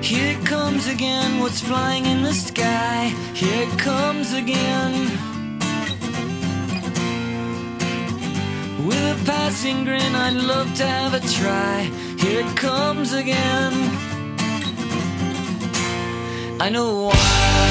Here it comes again, what's flying in the sky? Here it comes again. With a passing grin, I'd love to have a try. Here it comes again. I know why.